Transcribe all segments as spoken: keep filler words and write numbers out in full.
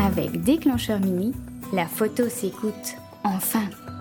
Avec Déclencheur Mini, la photo s'écoute enfin.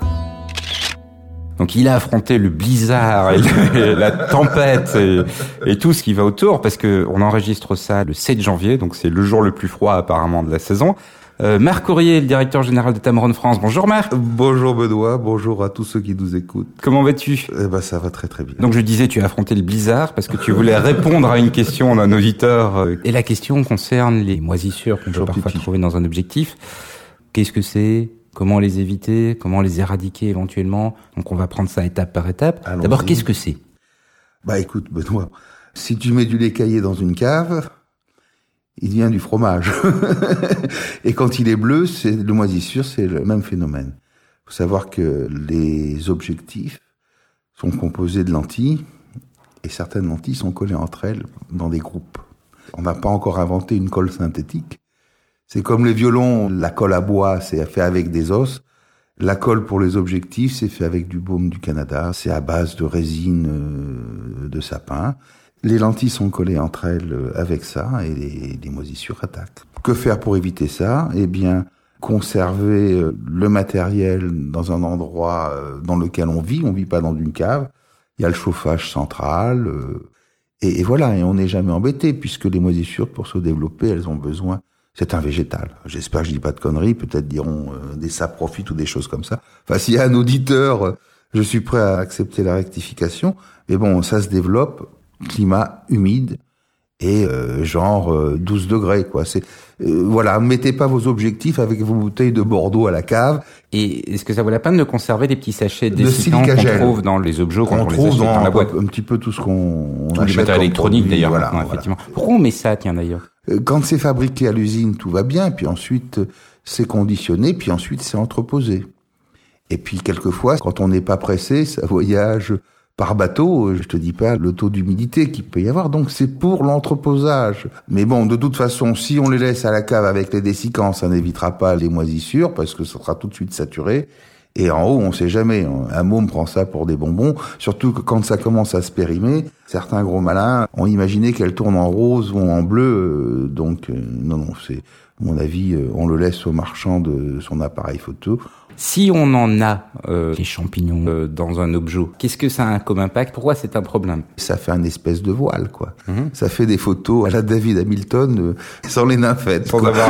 Donc il a affronté le blizzard, et le, la tempête et, et tout ce qui va autour, parce que on enregistre ça le sept janvier, donc c'est le jour le plus froid apparemment de la saison. Euh, Marc Aurier, le directeur général de Tameron France. Bonjour Marc. Bonjour Benoît, bonjour à tous ceux qui nous écoutent. Comment vas-tu ? Eh ben ça va très très bien. Donc je disais, tu as affronté le blizzard parce que tu voulais répondre à une question d'un auditeur. Et la question concerne les moisissures qu'on peut parfois trouver dans un objectif. Qu'est-ce que c'est ? Comment les éviter ? Comment les éradiquer éventuellement ? Donc on va prendre ça étape par étape. Allons-y. D'abord, qu'est-ce que c'est ? Bah écoute Benoît, si tu mets du lait caillé dans une cave, il devient du fromage. Et quand il est bleu, c'est le moisissure, c'est le même phénomène. Il faut savoir que les objectifs sont composés de lentilles, et certaines lentilles sont collées entre elles dans des groupes. On n'a pas encore inventé une colle synthétique. C'est comme les violons, la colle à bois, c'est fait avec des os. La colle pour les objectifs, c'est fait avec du baume du Canada. C'est à base de résine euh, de sapin. Les lentilles sont collées entre elles avec ça et les, les moisissures attaquent. Que faire pour éviter ça ? Eh bien, conserver le matériel dans un endroit dans lequel on vit. On vit pas dans une cave. Il y a le chauffage central. Euh, et, et voilà, et on n'est jamais embêté puisque les moisissures, pour se développer, elles ont besoin... C'est un végétal. J'espère que je dis pas de conneries. Peut-être diront euh, des saprophytes ou des choses comme ça. Enfin, s'il y a un auditeur, euh, je suis prêt à accepter la rectification. Mais bon, ça se développe... climat humide et euh, genre euh, douze degrés quoi. C'est euh, voilà, mettez pas vos objectifs avec vos bouteilles de Bordeaux à la cave. Et est-ce que ça vaut la peine de conserver des petits sachets de dessicants qu'on trouve dans les objets quand on, on les achète dans, dans la boîte, un petit peu tout ce qu'on tout on achète, le matériel électronique d'ailleurs, voilà, maintenant, voilà. effectivement. Pourquoi on met ça, tiens d'ailleurs ? Quand c'est fabriqué à l'usine, tout va bien, puis ensuite c'est conditionné, puis ensuite c'est entreposé. Et puis quelquefois, quand on n'est pas pressé, ça voyage par bateau, je te dis pas le taux d'humidité qu'il peut y avoir, donc c'est pour l'entreposage. Mais bon, de toute façon, si on les laisse à la cave avec les dessicants, ça n'évitera pas les moisissures, parce que ça sera tout de suite saturé. Et en haut, on sait jamais. Un môme prend ça pour des bonbons, surtout que quand ça commence à se périmer, certains gros malins ont imaginé qu'elle tourne en rose ou en bleu, donc euh, non, non, c'est, à mon avis, euh, on le laisse au marchand de son appareil photo. Si on en a euh, des champignons euh, dans un objet, qu'est-ce que ça a comme impact ? Pourquoi c'est un problème ? Ça fait un espèce de voile, quoi. Mmh. Ça fait des photos à la David Hamilton euh, sans les nymphètes. Sans avoir...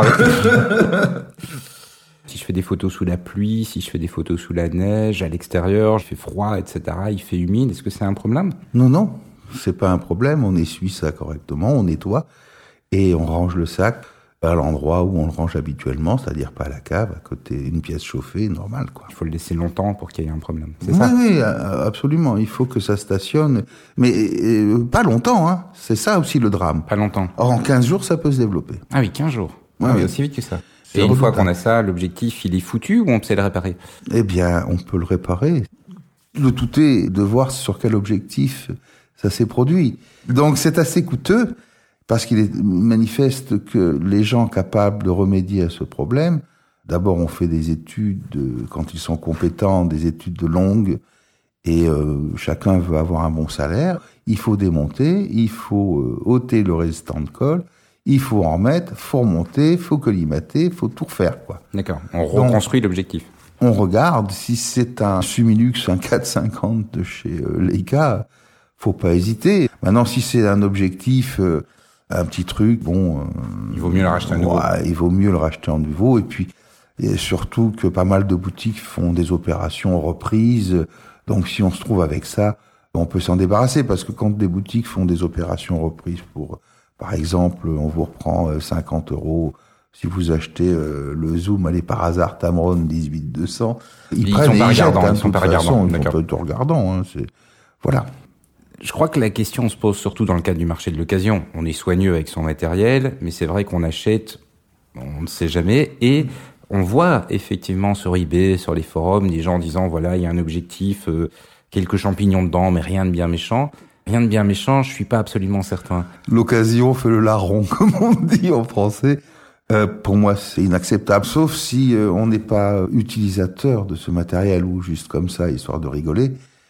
Si je fais des photos sous la pluie, si je fais des photos sous la neige, à l'extérieur, il fait froid, et cetera, il fait humide, est-ce que c'est un problème ? Non, non, c'est pas un problème. On essuie ça correctement, on nettoie et on range le sac à l'endroit où on le range habituellement, c'est-à-dire pas à la cave, à côté d'une pièce chauffée, normale, quoi. Il faut le laisser longtemps pour qu'il y ait un problème, c'est oui, ça ? Oui, absolument. Il faut que ça stationne, mais euh, pas longtemps, hein. C'est ça aussi le drame. Pas longtemps. Or, en quinze jours, ça peut se développer. Ah oui, quinze jours. Ouais, ah, oui. Aussi vite que ça. Et une fois qu'on a ça, l'objectif, il est foutu ou on sait le réparer ? Eh bien, on peut le réparer. Le tout est de voir sur quel objectif ça s'est produit. Donc, c'est assez coûteux. Parce qu'il est manifeste que les gens capables de remédier à ce problème, d'abord on fait des études, quand ils sont compétents, des études de longue, et euh, chacun veut avoir un bon salaire, il faut démonter, il faut euh, ôter le résistant de colle, il faut en remettre, faut remonter, faut collimater, faut tout refaire, quoi. D'accord, on reconstruit Donc, l'objectif. On regarde, si c'est un Sumilux, un quatre cent cinquante de chez euh, Leica, faut pas hésiter. Maintenant, si c'est un objectif... Euh, un petit truc, bon... Euh, il vaut mieux le racheter à nouveau. Ouais, il vaut mieux le racheter à nouveau. Et puis, et surtout que pas mal de boutiques font des opérations reprises. Donc, si on se trouve avec ça, on peut s'en débarrasser. Parce que quand des boutiques font des opérations reprises pour, par exemple, on vous reprend cinquante euros... Si vous achetez euh, le Zoom, allez par hasard, Tamron dix-huit deux cents, ils, ils prennent sont et pas ils jettent, regardants, hein, ils sont pas regardants. Ils sont tout regardants, hein, c'est... Voilà. Je crois que la question se pose surtout dans le cadre du marché de l'occasion. On est soigneux avec son matériel, mais c'est vrai qu'on achète, on ne sait jamais, et on voit effectivement sur eBay, sur les forums, des gens disant voilà, il y a un objectif, euh, quelques champignons dedans, mais rien de bien méchant. Rien de bien méchant, je suis pas absolument certain. L'occasion fait le larron, comme on dit en français. Euh, pour moi, c'est inacceptable, sauf si euh, on n'est pas utilisateur de ce matériel ou juste comme ça, histoire de rigoler.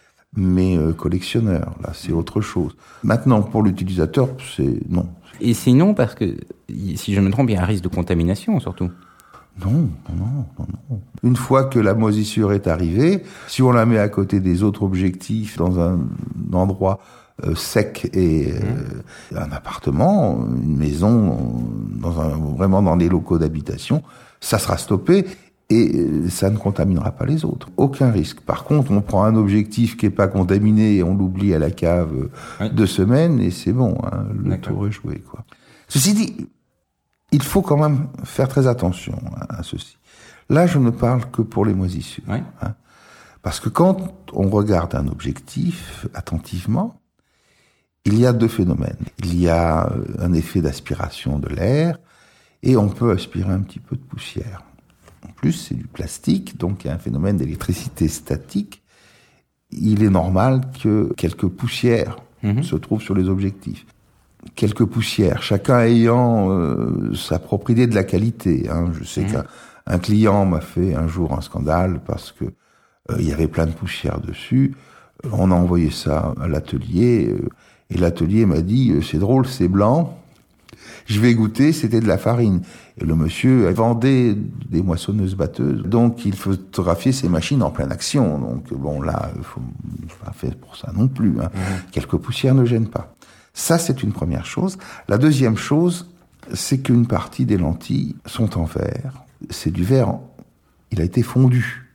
Mais euh, collectionneur, là, c'est autre chose. Maintenant, pour l'utilisateur, c'est non. Et sinon, parce que, si je me trompe, il y a un risque de contamination, surtout. Non, non, non, non. Une fois que la moisissure est arrivée, si on la met à côté des autres objectifs dans un endroit euh, sec et euh, un appartement, une maison, dans un, vraiment dans des locaux d'habitation, ça sera stoppé et ça ne contaminera pas les autres. Aucun risque. Par contre, on prend un objectif qui est pas contaminé et on l'oublie à la cave oui. deux semaines et c'est bon, hein, le D'accord. tour est joué, quoi. Ceci dit, il faut quand même faire très attention à, à ceci. Là, je ne parle que pour les moisissures. Oui. Hein, parce que quand on regarde un objectif attentivement, il y a deux phénomènes. Il y a un effet d'aspiration de l'air et on peut aspirer un petit peu de poussière. En plus, c'est du plastique, donc il y a un phénomène d'électricité statique. Il est normal que quelques poussières mmh. se trouvent sur les objectifs. Quelques poussières, chacun ayant euh, sa propre idée de la qualité. Hein. Je sais mmh. qu'un un client m'a fait un jour un scandale parce que euh, il y avait plein de poussières dessus. On a envoyé ça à l'atelier euh, et l'atelier m'a dit euh, c'est drôle, c'est blanc. Je vais goûter, c'était de la farine. Et le monsieur vendait des moissonneuses batteuses, donc il photographiait ses machines en pleine action. Donc bon là, il faut pas faire pour ça non plus. Hein. Mmh. Quelques poussières ne gênent pas. Ça, c'est une première chose. La deuxième chose, c'est qu'une partie des lentilles sont en verre. C'est du verre, il a été fondu.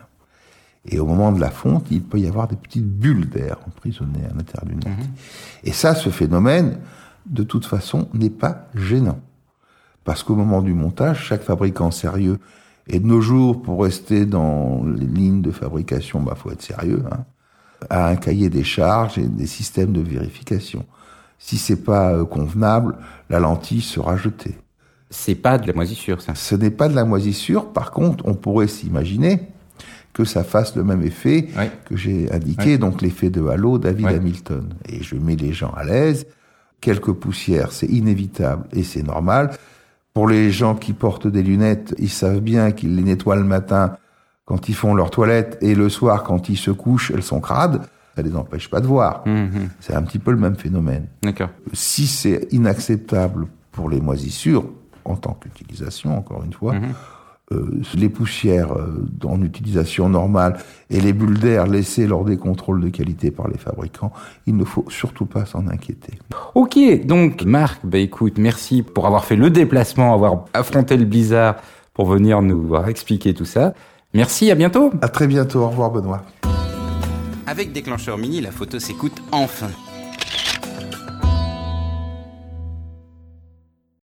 Et au moment de la fonte, il peut y avoir des petites bulles d'air emprisonnées à l'intérieur d'une lentille. Mmh. Et ça, ce phénomène, de toute façon, n'est pas gênant. Parce qu'au moment du montage, chaque fabricant sérieux, et de nos jours, pour rester dans les lignes de fabrication, bah, faut être sérieux, hein, a un cahier des charges et des systèmes de vérification. Si c'est pas euh, convenable, la lentille sera jetée. C'est pas de la moisissure, ça. Ce n'est pas de la moisissure. Par contre, on pourrait s'imaginer que ça fasse le même effet oui. que j'ai indiqué, oui. donc l'effet de halo David oui. Hamilton. Et je mets les gens à l'aise. Quelques poussières, c'est inévitable et c'est normal. Pour les gens qui portent des lunettes, ils savent bien qu'ils les nettoient le matin quand ils font leur toilette et le soir quand ils se couchent, elles sont crades. Ça les empêche pas de voir. Mmh. C'est un petit peu le même phénomène. D'accord. Si c'est inacceptable pour les moisissures, en tant qu'utilisation, encore une fois, mmh. euh, les poussières euh, en utilisation normale et les bulles d'air laissées lors des contrôles de qualité par les fabricants, il ne faut surtout pas s'en inquiéter. Ok, donc Marc, bah écoute, merci pour avoir fait le déplacement, avoir affronté le blizzard pour venir nous expliquer tout ça. Merci, à bientôt. À très bientôt, au revoir Benoît. Avec Déclencheur Mini, la photo s'écoute enfin.